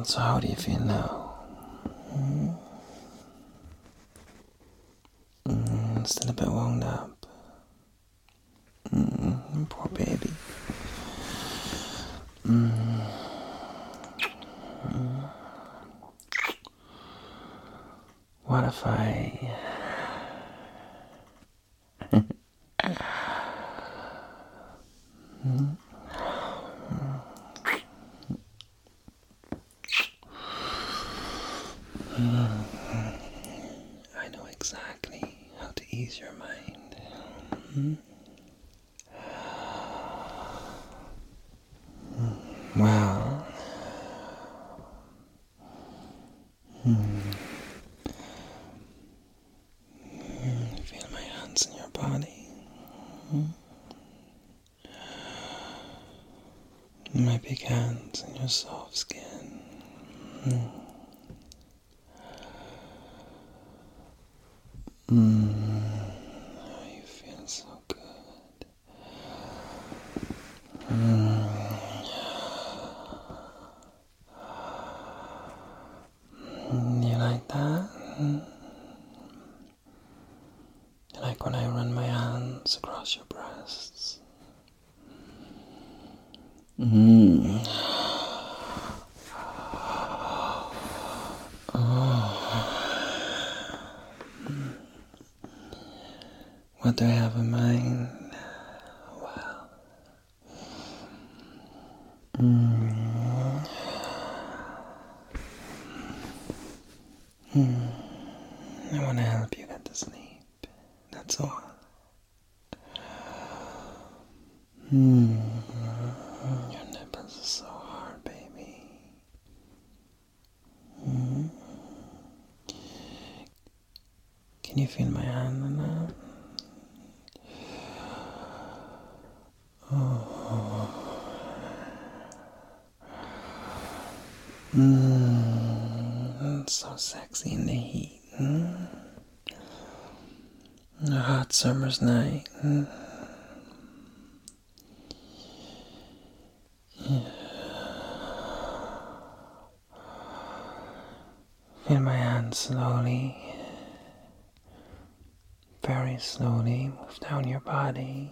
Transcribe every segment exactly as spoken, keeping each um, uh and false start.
So how do you feel now? Mm. Mm, still a bit wound up. Mm, poor baby. Mm. Mm. What if I... mm. Mm. I know exactly how to ease your mind. Mm. Well, mm. Mm. Feel my hands in your body. Mm. My big hands in your soft skin. Mm. Mm. Oh, you feel so good. Mm. You like that? Mm. You like when I run my hands across your breasts? Mm. Oh. What do I have in mind? Well, mm. Mm. I want to help you get to sleep. That's all. Mm. Your nipples are so hard, baby. Mm. Can you feel my hand on that? Oh. Mm. It's so sexy in the heat. Mm. A hot summer's night. Mm. Yeah. Feel my hand slowly, very slowly move down your body,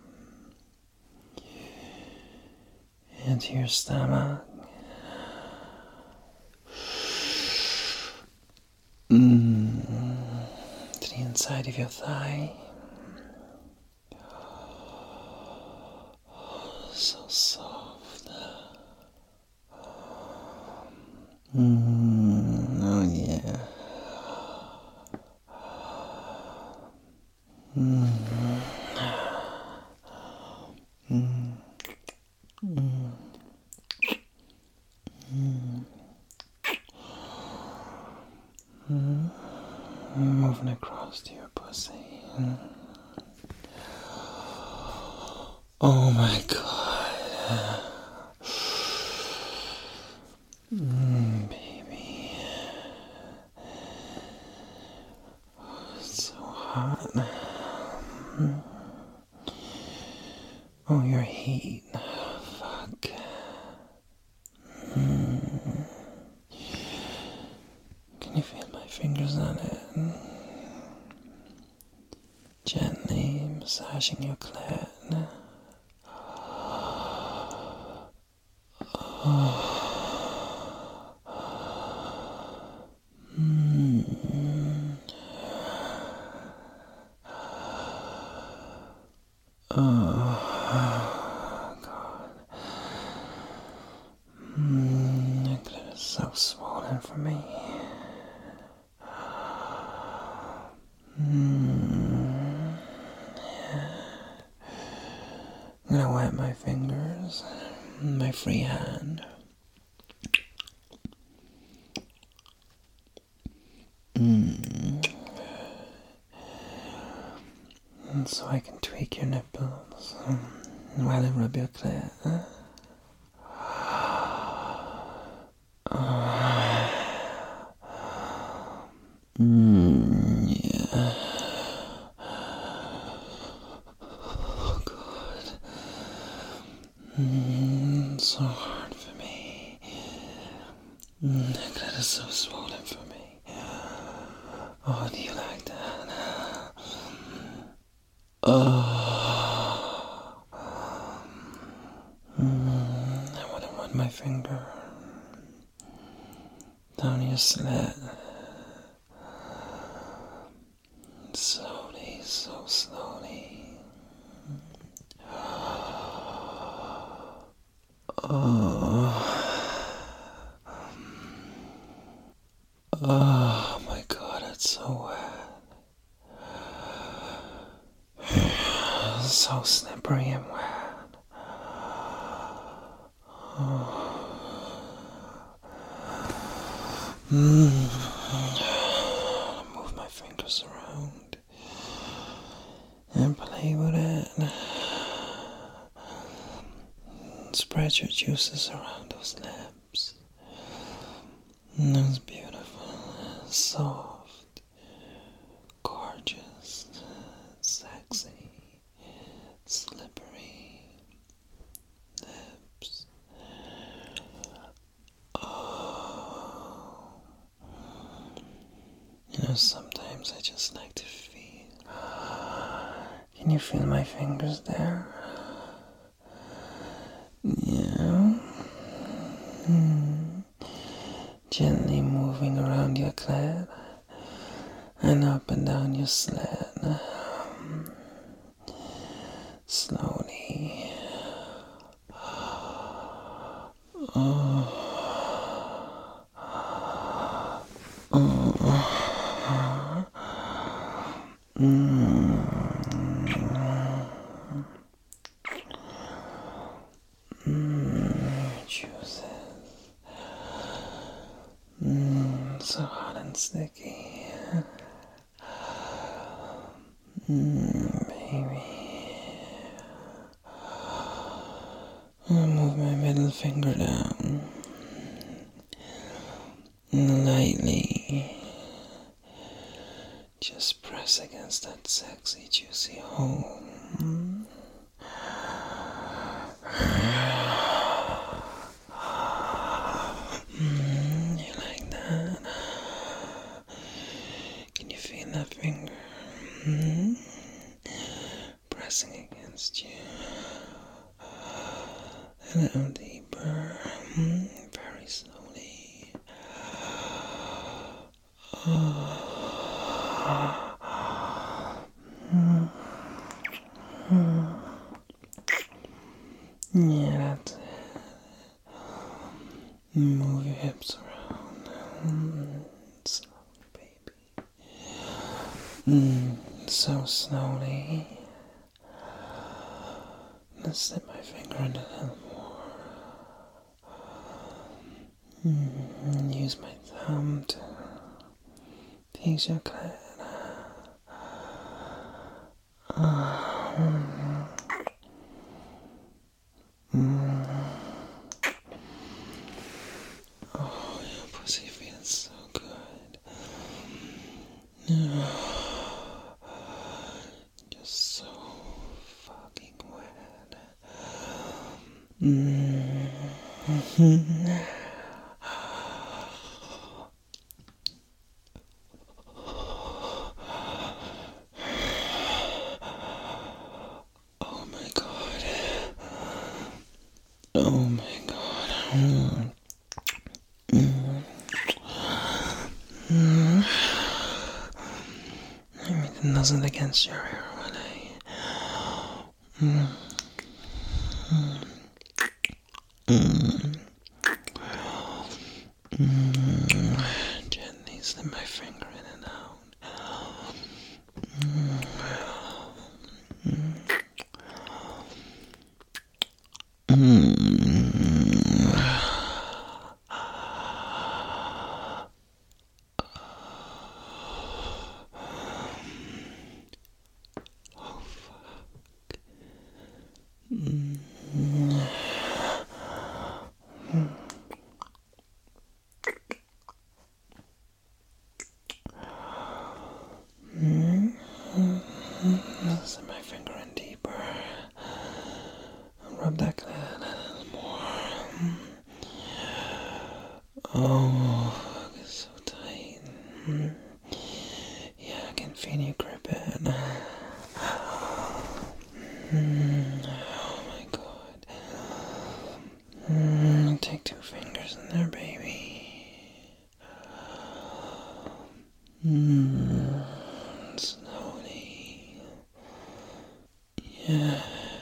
into your stomach, mm. to the inside of your thigh. So soft. Mm. Oh yeah. Mm. Mm. Mm. Mm. Mm. Moving across to your pussy. Mm. Oh my God. Mm, baby. Oh, it's so hot. Mm. Oh, your heat. Fuck. Mm. Can you feel my fingers on it? Gently massaging your clit. Oh. Mm. Oh, God. Mm, that clit is so swollen for me. Mm. Yeah. I'm gonna wet my fingers, my free hand. Mm. And so I can tweak your nipples while I rub your clit. Huh? Mm, yeah. Oh, God. Mm, so hard for me. Mm, that is so swollen for me. Oh, do you like that? Oh. Mm, I want to run my finger down your slit. Slowly, so slowly. Oh. Oh my god, it's so wet. So slippery and wet. Mm. Move my fingers around and play with it. Spread your juices around those lips. Those beautiful, soft, gorgeous, sexy, slippery lips. Oh. You know, sometimes I just like to feel. Can you feel my fingers there? Yeah. Mm. Gently moving around your clit and up and down your slit. Slowly. Oh. Oh. Mm. Mm. Juices. Mm. So hot and sticky. Mm, baby. I'll move my middle finger down. Lightly. Just press against that sexy, juicy hole. Mm. Mm, you like that? Can you feel that finger? Mm. Pressing against you. A little deeper. Mm. Very slowly. Oh. Mm. Mm. Yeah, that's it. Move your hips around. Mm. Slowly, baby. Mm. So slowly. Let's slip my finger in a little more. Mm. Use my thumb to tease your clit. Mm. Mm. Oh, your pussy feels so good. Just so fucking wet. Mm. Oh my god. Oh my god. Mm. Mm. Mm. I mean, it doesn't against your hair, honey. Mm. Mm. Mm. Gently slip my finger in and out. Mm. Mm. Oh fuck. Mm. Mm. Slip my finger in deeper. Rub that clit a little more. Oh, it's so tight. Mm. Yeah, I can feel you grip it. Mm. Oh my god. Mm. Take two fingers in there, baby. Mm. Slowly. Yeah.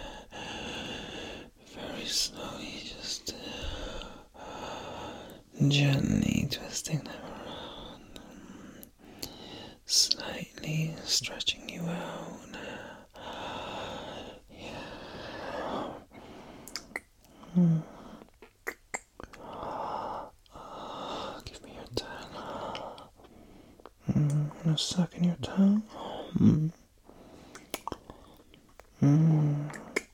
Very slowly, just uh, gently twisting them around. Slightly stretching you out. Yeah. Mm. Oh, give me your tongue. Mm. I'm gonna suck in your tongue. Mm. Mm.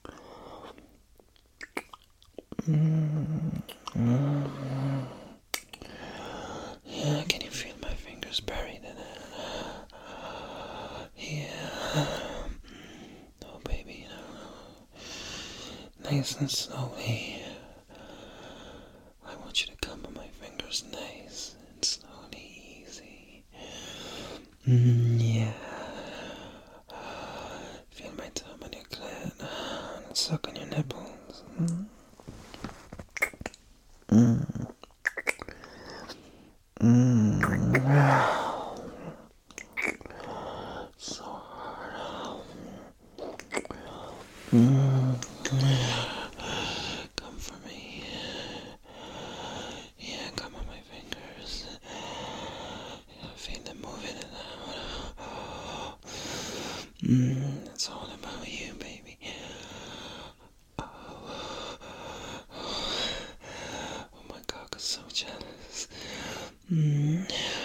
Mm. Mm. Yeah, can you feel my fingers buried in it? Yeah. Oh, baby, no. Nice and slowly. I want you to come on my fingers nice and slowly, easy. Mm, yeah. Feel my thumb on your clit and suck on your nipples. Mm. Mm. Mm. So hard. Mm. Come for me. Yeah, come on my fingers. Yeah, feel them moving in and out. Mm, it's all about you, baby. Oh, oh my God, I'm so jealous. Mm.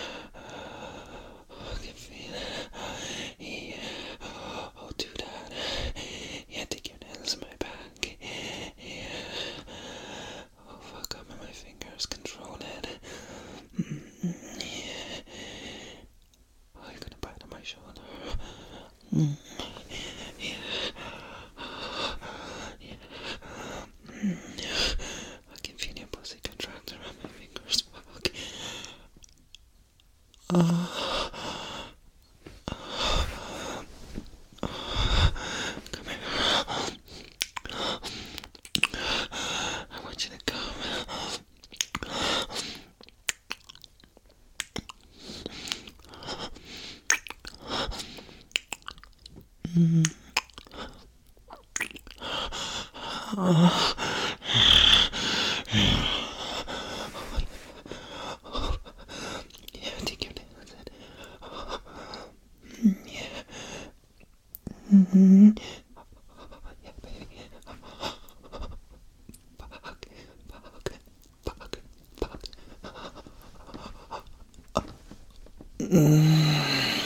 I can feel it. Yeah. Oh, do that. Yeah, take your nails in my back. Yeah. Oh, fuck up on my fingers. Control it. Mm. Yeah. Oh, you're gonna bite on my shoulder. Mm. Yeah. Yeah. Mm. I can feel your pussy contract around my fingers. Fuck. Oh. Come here. I want you to come. Mm. Oh. Yeah, take your nails in. Mm, yeah. Mm-hmm. Yeah, baby. Fuck, fuck, fuck, fuck. Mm.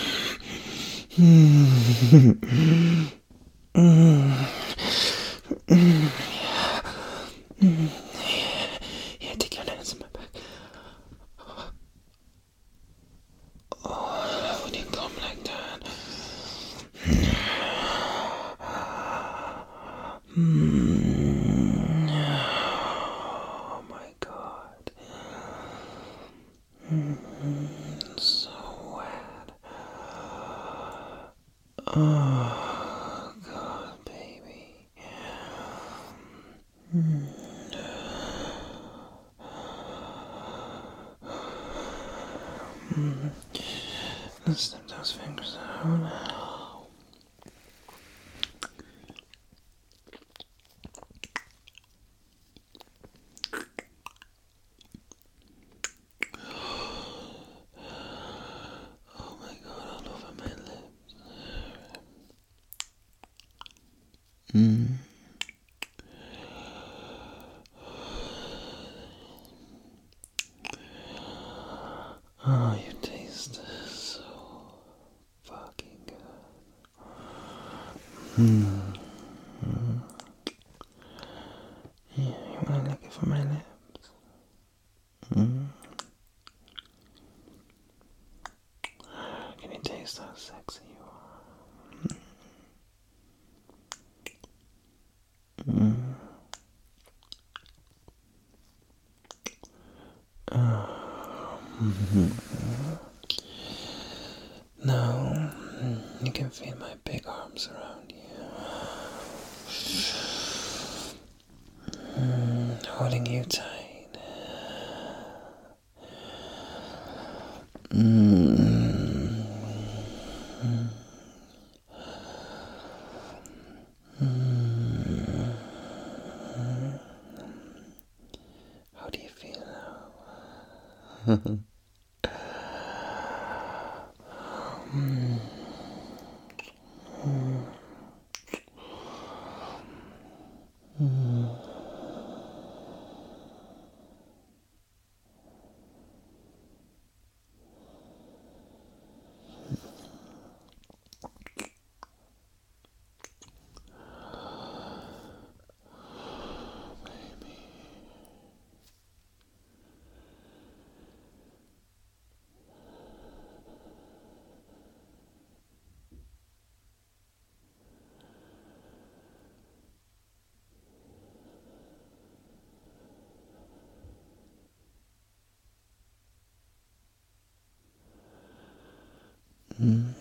Mm. Mm. Mm. Mm. Yeah. Yeah, take your hands in my back. Oh, I love when you come like that. Mm. Oh my God. Mm. So wet. Oh God, baby. Mm. Mm. Let's snip those fingers out. Oh my God, all over my lips. Mm. Oh, you taste so fucking good. Mm. Mm. Yeah, you wanna lick it from my lips? Mm. Can you taste how sexy you are? Mm. Oh. Now you can feel my big arms around you, mm, holding you tight. Mm. Mm. How do you feel now? mm. Mm. Mm. Mm.